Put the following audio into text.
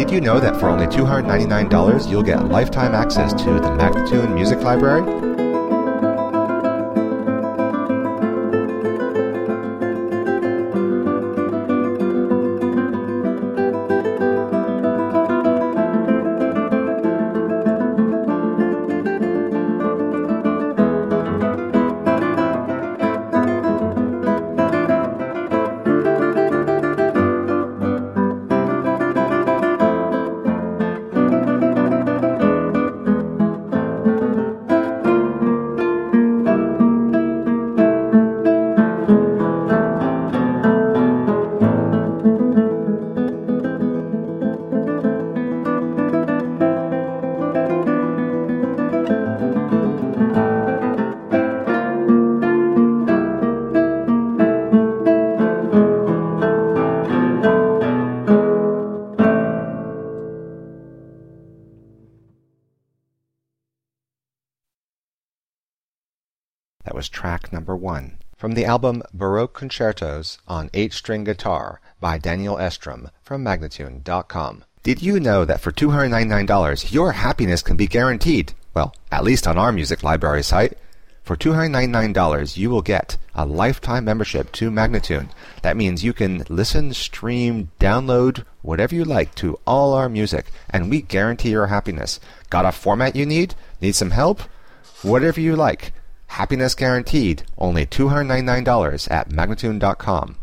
Did you know that for only $299 you'll get lifetime access to the Magnatune Music Library? That was track number 1 from the album Baroque Concertos on 8-string guitar by Daniel Estrom from Magnatune.com. Did you know that for $299 your happiness can be guaranteed? Well, at least on our music library site. For $299 you will get a lifetime membership to Magnatune. That means you can listen, stream, download, whatever you like to all our music, and we guarantee your happiness. Got a format you need? Need some help? Whatever you like. Happiness guaranteed. Only $299 at Magnatune.com.